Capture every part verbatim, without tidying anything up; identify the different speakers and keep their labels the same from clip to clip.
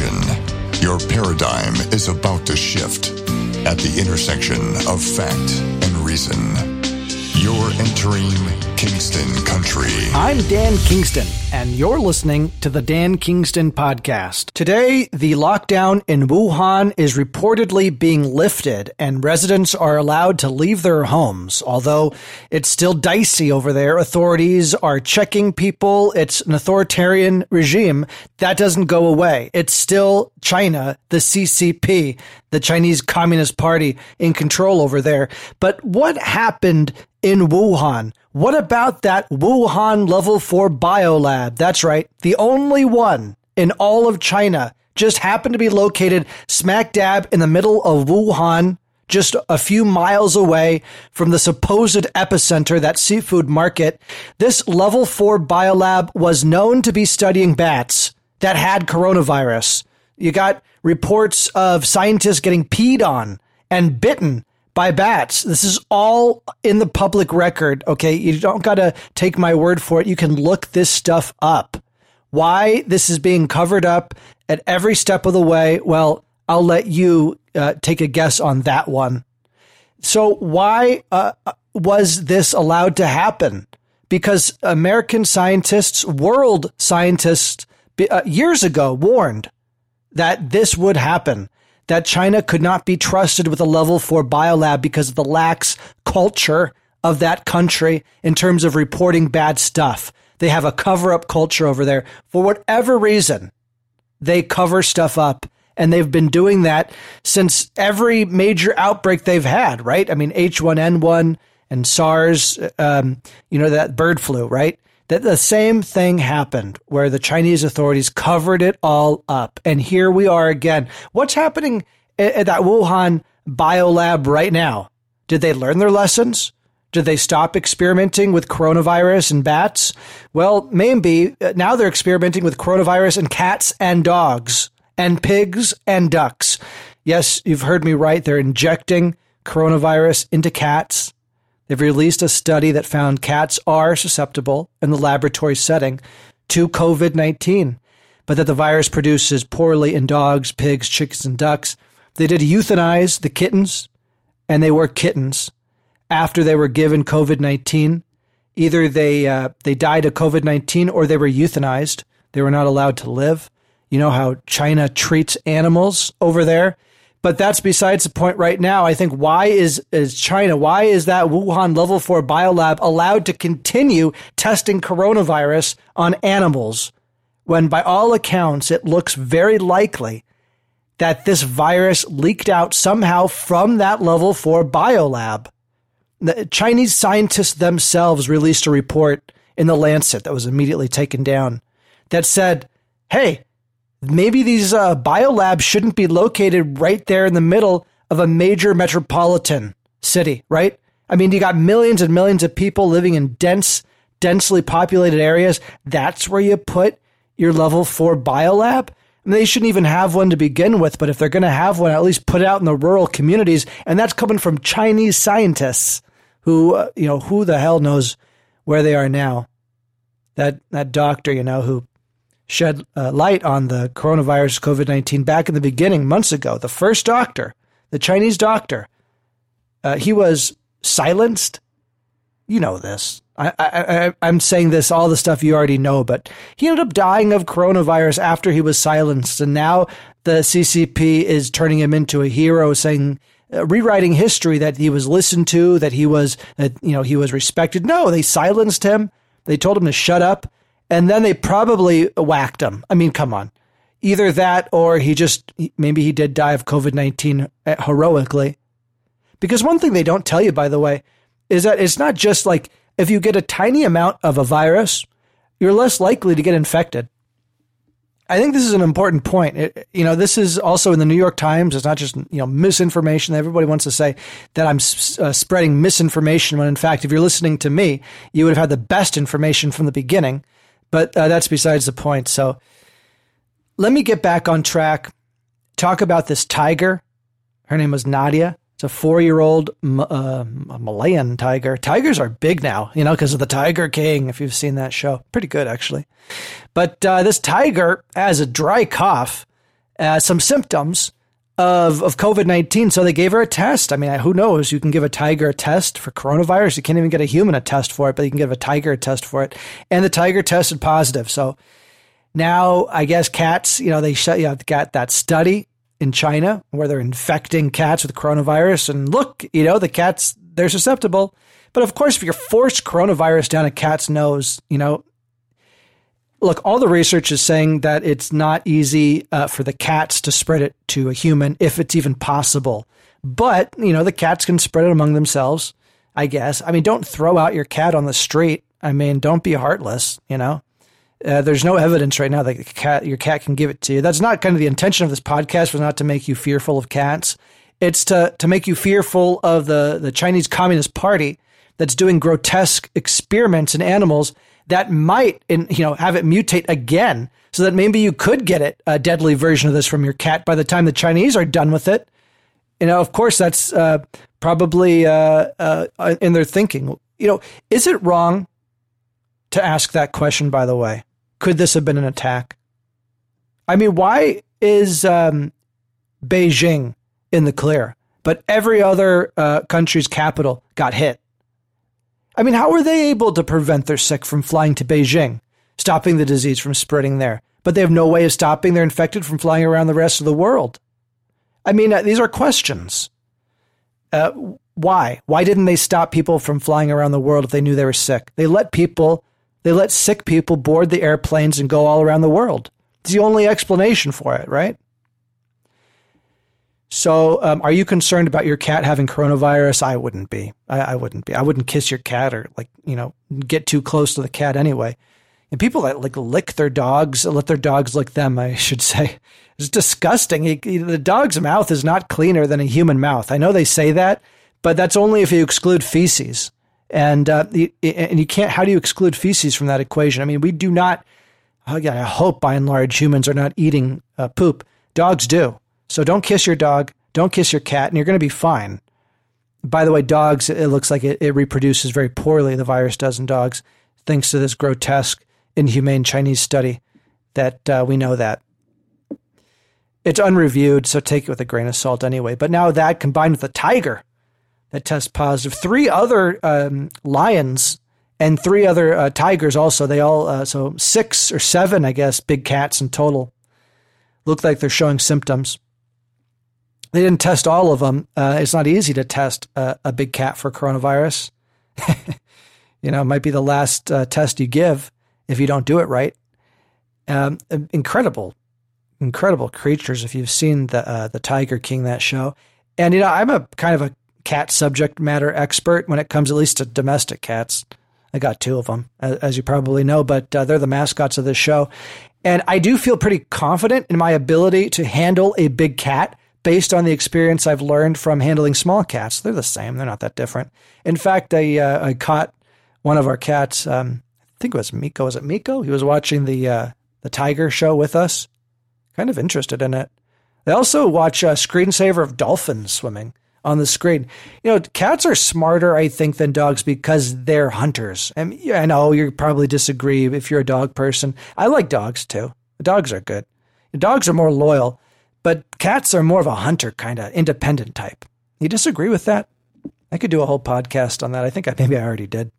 Speaker 1: Attention, your paradigm is about to shift at the intersection of fact and reason. You're entering Kingston Country.
Speaker 2: I'm Dan Kingston, and you're listening to the Dan Kingston Podcast. Today, the lockdown in Wuhan is reportedly being lifted, and residents are allowed to leave their homes. Although it's still dicey over there, authorities are checking people. It's an authoritarian regime. That doesn't go away. It's still China, the C C P, the Chinese Communist Party, in control over there. But what happened in Wuhan? What about that Wuhan level four biolab? That's right. The only one in all of China just happened to be located smack dab in the middle of Wuhan, just a few miles away from the supposed epicenter, that seafood market. This level four biolab was known to be studying bats that had coronavirus. You got reports of scientists getting peed on and bitten by bats. This is all in the public record, okay? You don't got to take my word for it. You can look this stuff up. Why this is being covered up at every step of the way, well, I'll let you uh, take a guess on that one. So why uh, was this allowed to happen? Because American scientists, world scientists, uh, years ago warned that this would happen, that China could not be trusted with a level four biolab because of the lax culture of that country in terms of reporting bad stuff. They have a cover-up culture over there. For whatever reason, they cover stuff up, and they've been doing that since every major outbreak they've had, right? I mean, H one N one and SARS, um, you know, that bird flu, right? That the same thing happened where the Chinese authorities covered it all up. And here we are again. What's happening at that Wuhan biolab right now? Did they learn their lessons? Did they stop experimenting with coronavirus in bats? Well, maybe now they're experimenting with coronavirus in cats and dogs and pigs and ducks. Yes, you've heard me right. They're injecting coronavirus into cats. They've released a study that found cats are susceptible in the laboratory setting to COVID nineteen, but that the virus produces poorly in dogs, pigs, chickens, and ducks. They did euthanize the kittens, and they were kittens after they were given COVID nineteen. Either they uh, they died of COVID nineteen or they were euthanized. They were not allowed to live. You know how China treats animals over there? But that's besides the point right now. I think why is, is China, why is that Wuhan level four biolab allowed to continue testing coronavirus on animals when by all accounts it looks very likely that this virus leaked out somehow from that level four biolab? The Chinese scientists themselves released a report in the Lancet that was immediately taken down that said, hey, maybe these uh, biolabs shouldn't be located right there in the middle of a major metropolitan city, right? I mean, you got millions and millions of people living in dense, densely populated areas. That's where you put your level four biolab? I mean, they shouldn't even have one to begin with, but if they're going to have one, at least put it out in the rural communities. And that's coming from Chinese scientists who, uh, you know, who the hell knows where they are now. That, that doctor, you know, who shed uh, light on the coronavirus COVID nineteen back in the beginning, months ago. The first doctor, the Chinese doctor, uh, he was silenced. You know this. I, I, I, I'm saying this, all the stuff you already know, but he ended up dying of coronavirus after he was silenced. And now the C C P is turning him into a hero, saying, uh, rewriting history, that he was listened to, that he was, that, you know, he was respected. No, they silenced him. They told him to shut up. And then they probably whacked him. I mean, come on. Either that or he just, maybe he did die of COVID nineteen heroically. Because one thing they don't tell you, by the way, is that it's not just like if you get a tiny amount of a virus, you're less likely to get infected. I think this is an important point. It, you know, this is also in the New York Times. It's not just, you know, misinformation. Everybody wants to say that I'm uh, spreading misinformation when, in fact, if you're listening to me, you would have had the best information from the beginning. But uh, that's besides the point. So let me get back on track. Talk about this tiger. Her name was Nadia. It's a four-year-old uh, Malayan tiger. Tigers are big now, you know, because of the Tiger King, if you've seen that show. Pretty good, actually. But uh, this tiger has a dry cough, uh, some symptoms of, of COVID nineteen. So they gave her a test. I mean, who knows? You can give a tiger a test for coronavirus. You can't even get a human a test for it, but you can give a tiger a test for it. And the tiger tested positive. So now I guess cats, you know, they shut, you know, got that study in China where they're infecting cats with coronavirus. And look, you know, the cats, they're susceptible. But of course, if you're forced coronavirus down a cat's nose, you know, look, all the research is saying that it's not easy uh, for the cats to spread it to a human, if it's even possible. But, you know, the cats can spread it among themselves, I guess. I mean, don't throw out your cat on the street. I mean, don't be heartless, you know. Uh, there's no evidence right now that the cat, your cat can give it to you. That's not kind of the intention of this podcast, was not to make you fearful of cats. It's to, to make you fearful of the, the Chinese Communist Party that's doing grotesque experiments in animals that might, in, you know, have it mutate again, so that maybe you could get it, a deadly version of this from your cat by the time the Chinese are done with it. You know, of course, that's uh, probably uh, uh, in their thinking. You know, is it wrong to ask that question, by the way? Could this have been an attack? I mean, why is um, Beijing in the clear, but every other uh, country's capital got hit? I mean, how were they able to prevent their sick from flying to Beijing, stopping the disease from spreading there? But they have no way of stopping their infected from flying around the rest of the world. I mean, uh, these are questions. Uh, why? Why didn't they stop people from flying around the world if they knew they were sick? They let people, they let sick people board the airplanes and go all around the world. It's the only explanation for it, right? So um, are you concerned about your cat having coronavirus? I wouldn't be. I, I wouldn't be. I wouldn't kiss your cat or, like, you know, get too close to the cat anyway. And people that, like, lick their dogs, let their dogs lick them, I should say, it's disgusting. He, he, the dog's mouth is not cleaner than a human mouth. I know they say that, but that's only if you exclude feces. And, uh, you, and you can't, how do you exclude feces from that equation? I mean, we do not, again, I hope by and large humans are not eating uh, poop. Dogs do. So don't kiss your dog, don't kiss your cat, and you're going to be fine. By the way, dogs, it looks like it, it reproduces very poorly, the virus does in dogs, thanks to this grotesque, inhumane Chinese study that uh, we know that. It's unreviewed, so take it with a grain of salt anyway. But now that combined with a tiger that tests positive, three other um, lions and three other uh, tigers also, they all, uh, so six or seven, I guess, big cats in total, look like they're showing symptoms. They didn't test all of them. Uh, it's not easy to test uh, a big cat for coronavirus. You know, it might be the last uh, test you give if you don't do it right. Um, incredible, incredible creatures. If you've seen the uh, the Tiger King, that show, and you know, I'm a kind of a cat subject matter expert when it comes at least to domestic cats. I got two of them, as, as you probably know, but uh, they're the mascots of this show, and I do feel pretty confident in my ability to handle a big cat, based on the experience I've learned from handling small cats. They're the same. They're not that different. In fact, I uh, I caught one of our cats. Um, I think it was Miko. Was it Miko? He was watching the uh, the tiger show with us. Kind of interested in it. They also watch a screensaver of dolphins swimming on the screen. You know, cats are smarter, I think, than dogs because they're hunters. And I know you probably disagree if you're a dog person. I like dogs too. The dogs are good. The dogs are more loyal. But cats are more of a hunter kind of independent type. You disagree with that? I could do a whole podcast on that. I think I, maybe I already did.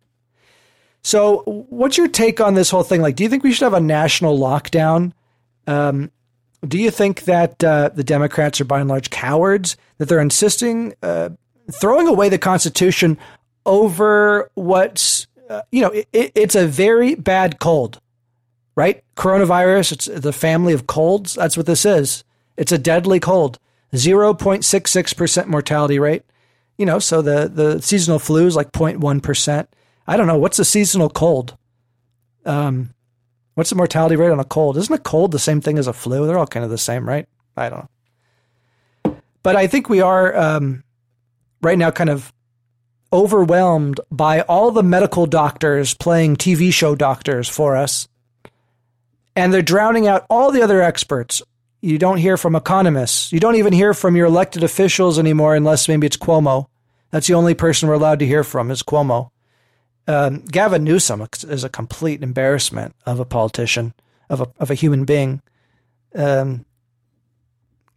Speaker 2: So what's your take on this whole thing? Like, do you think we should have a national lockdown? Um, do you think that uh, the Democrats are by and large cowards, that they're insisting, uh, throwing away the Constitution over what's, uh, you know, it, it's a very bad cold, right? Coronavirus, it's the family of colds. That's what this is. It's a deadly cold, zero point six six percent mortality rate. You know, so the, the seasonal flu is like zero point one percent. I don't know. What's a seasonal cold? Um, what's the mortality rate on a cold? Isn't a cold the same thing as a flu? They're all kind of the same, right? I don't know. But I think we are um, right now kind of overwhelmed by all the medical doctors playing T V show doctors for us. And they're drowning out all the other experts. You don't hear from economists. You don't even hear from your elected officials anymore unless maybe it's Cuomo. That's the only person we're allowed to hear from is Cuomo. Um, Gavin Newsom is a complete embarrassment of a politician, of a of a human being. Um,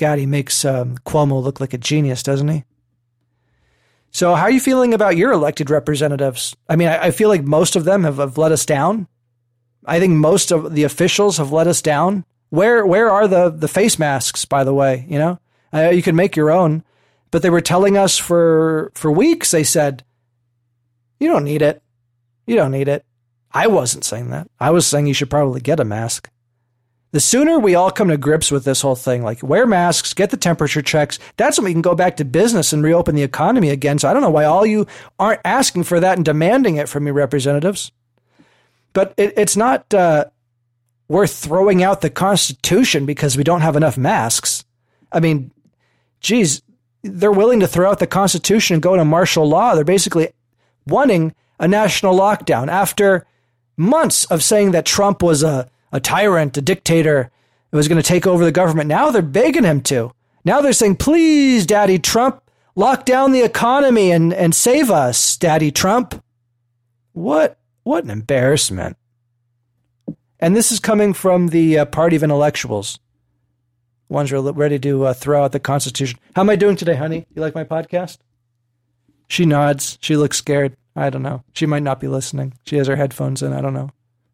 Speaker 2: God, he makes um, Cuomo look like a genius, doesn't he? So how are you feeling about your elected representatives? I mean, I, I feel like most of them have, have let us down. I think most of the officials have let us down. Where where are the, the face masks, by the way? You know, uh, you can make your own. But they were telling us for, for weeks, they said, you don't need it. You don't need it. I wasn't saying that. I was saying you should probably get a mask. The sooner we all come to grips with this whole thing, like wear masks, get the temperature checks, that's when we can go back to business and reopen the economy again. So I don't know why all you aren't asking for that and demanding it from your representatives. But it, it's not uh, worth throwing out the Constitution because we don't have enough masks. I mean, geez, they're willing to throw out the Constitution and go to martial law. They're basically wanting a national lockdown after months of saying that Trump was a, a tyrant, a dictator, who was going to take over the government. Now they're begging him to. Now they're saying, please, Daddy Trump, lock down the economy and, and save us, Daddy Trump. What, what an embarrassment. And this is coming from the uh, party of intellectuals. Ones who are ready to uh, throw out the Constitution. How am I doing today, honey? You like my podcast? She nods. She looks scared. I don't know. She might not be listening. She has her headphones in. I don't know.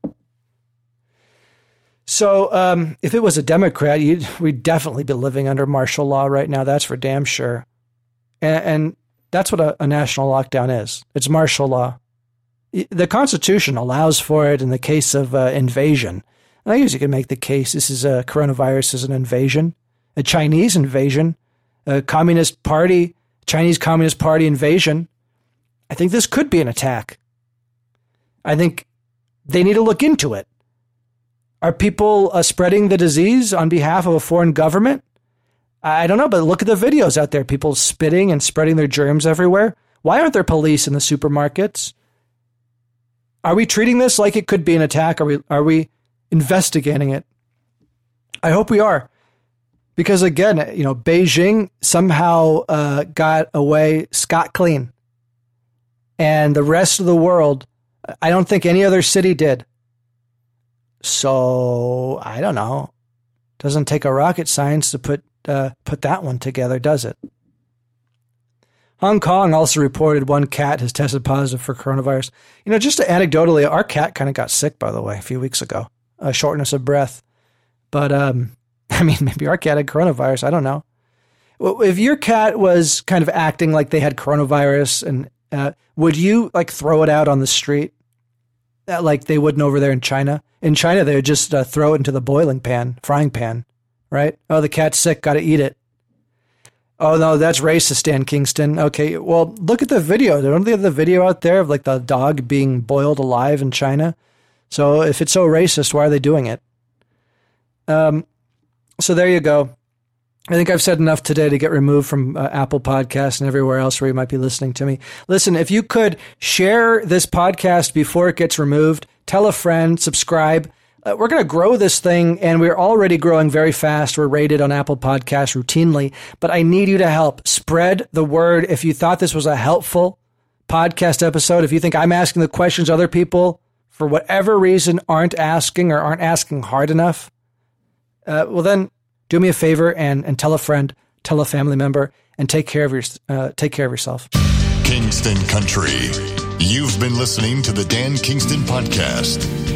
Speaker 2: So um, if it was a Democrat, you'd, we'd definitely be living under martial law right now. That's for damn sure. And, and that's what a, a national lockdown is. It's martial law. The Constitution allows for it in the case of uh, invasion. And I guess you can make the case this is a coronavirus is an invasion, a Chinese invasion, a Communist Party, Chinese Communist Party invasion. I think this could be an attack. I think they need to look into it. Are people uh, spreading the disease on behalf of a foreign government? I don't know, but look at the videos out there. People spitting and spreading their germs everywhere. Why aren't there police in the supermarkets? Are we treating this like it could be an attack? Are we, are we investigating it? I hope we are. Because again, you know, Beijing somehow uh, got away scot-clean. And the rest of the world, I don't think any other city did. So, I don't know. Doesn't take a rocket science to put uh, put that one together, does it? Hong Kong also reported one cat has tested positive for coronavirus. You know, just anecdotally, our cat kind of got sick, by the way, a few weeks ago. A shortness of breath. But, um, I mean, maybe our cat had coronavirus. I don't know. If your cat was kind of acting like they had coronavirus, and uh, would you, like, throw it out on the street? Uh, like they wouldn't over there in China? In China, they would just uh, throw it into the boiling pan, frying pan, right? Oh, the cat's sick, got to eat it. Oh, no, that's racist, Dan Kingston. Okay, well, look at the video. Don't they have the video out there of like the dog being boiled alive in China? So if it's so racist, why are they doing it? Um, so there you go. I think I've said enough today to get removed from uh, Apple Podcasts and everywhere else where you might be listening to me. Listen, if you could share this podcast before it gets removed, tell a friend, subscribe. Uh, we're going to grow this thing, and we're already growing very fast. We're rated on Apple Podcasts routinely, but I need you to help spread the word. If you thought this was a helpful podcast episode, if you think I'm asking the questions other people, for whatever reason, aren't asking or aren't asking hard enough, uh, well then, do me a favor and, and tell a friend, tell a family member, and take care of your uh, take care of yourself.
Speaker 1: Kingston Country. You've been listening to the Dan Kingston Podcast.